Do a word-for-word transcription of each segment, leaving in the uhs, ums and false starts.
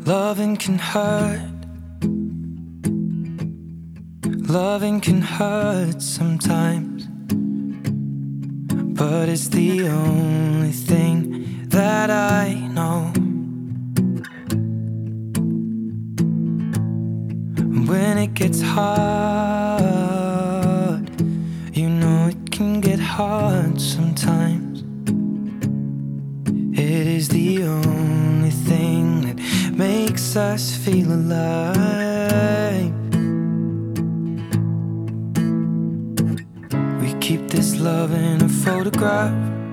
Loving can hurt. Loving can hurt sometimes, but it's the only thing that I know. When it gets hard, you know it can get hard sometimes. It is the only thing that makes us feel alive. We keep this love in a photograph.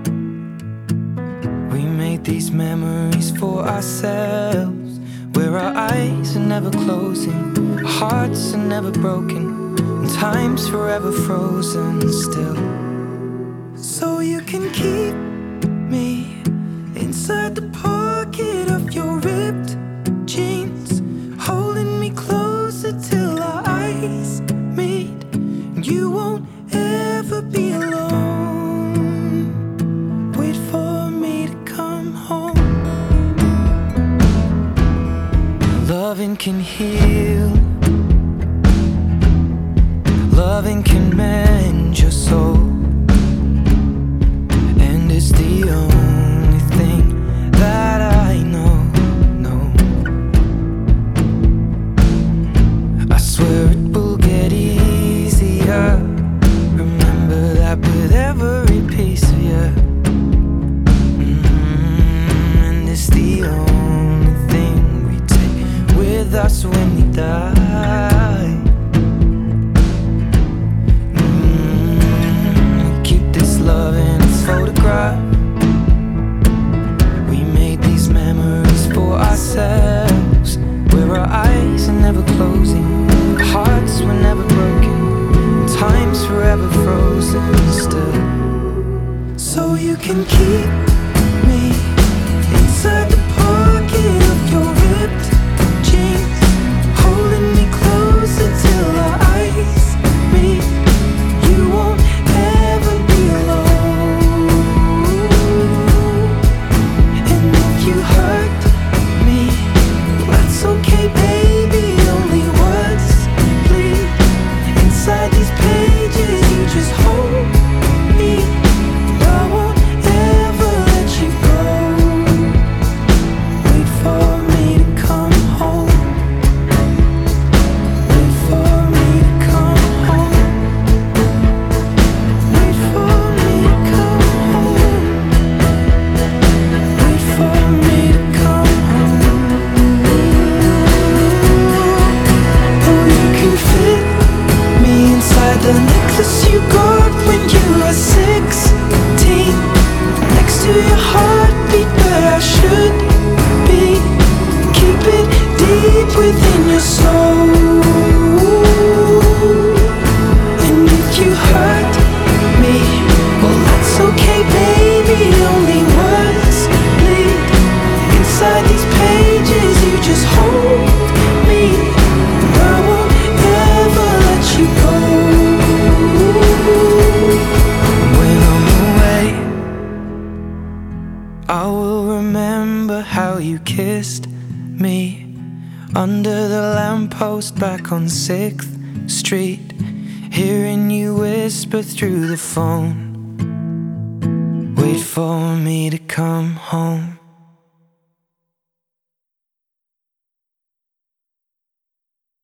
We made these memories for ourselves, where our eyes are never closing, our hearts are never broken, and time's forever frozen still. So you can keep me inside the pocket of your ripped jeans, holding me closer till our eyes meet. You won't ever be alone. Wait for me to come home. Loving can heal. Loving can mend your soul, and it's the only thing that I know, no. I swear it will get easier. Remember that with every piece of you. Mm-hmm. And it's the only thing we take with us when we die. Mm-hmm. We keep this love in its photograph. We made these memories for ourselves, where our eyes are never closing, our hearts were never broken, time's forever frozen still. So you can keep me inside the pocket of your ripped jeans, holding me closer till our eyes meet. You won't ever be alone. And if you hurt me, that's okay, baby. Only words bleed inside these pages. You just hold me. I won't ever let you go. Wait for me to come home. Wait for me to come home. Wait for me to come home. Wait for me to come home. Oh, you can fit me inside the necklace you got when you were sixteen, next to your heartbeat where I should be. Keep it deep within your soul. And if you hurt me, well, that's okay, baby. Only words bleed inside these pages. You just hold me. I won't ever let you go. When I'm away, I will remember how you kissed me under the lamppost back on sixth street, hearing you whisper through the phone. Wait for me to come home.